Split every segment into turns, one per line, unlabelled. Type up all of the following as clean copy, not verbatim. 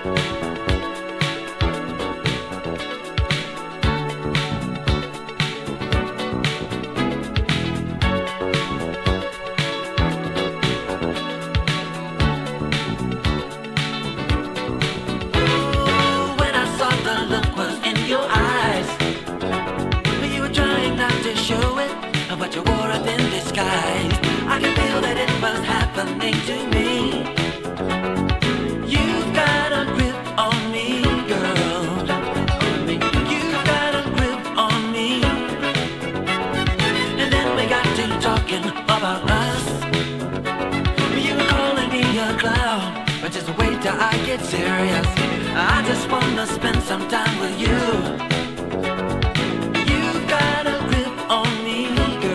But you wore up in disguise. I can feel that it was happening to me. You've got a grip on me, girl. You've got a grip on me. And then we got to talking about us. You were calling me a clown, but just wait till I get serious. I just wanna spend some time with you. You've got a grip on me.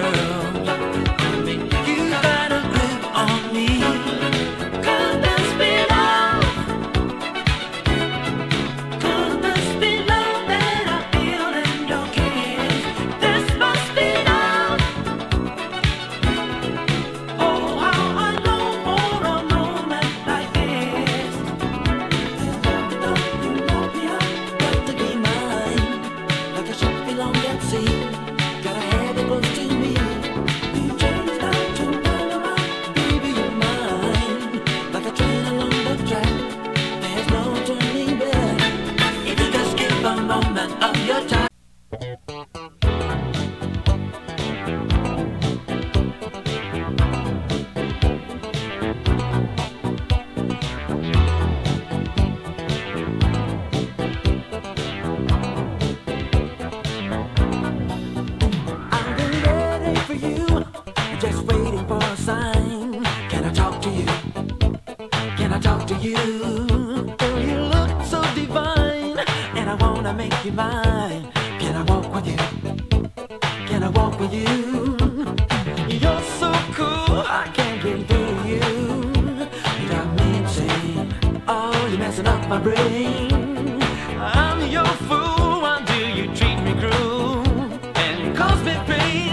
Just waiting for a sign. Can I talk to you? Can I talk to you? Girl, you look so divine, and I wanna make you mine. Can I walk with you? Can I walk with you? You're so cool, I can't get through you. You got me insane. Oh, you're messing up my brain. I'm your fool. Why do you treat me cruel and cause me pain?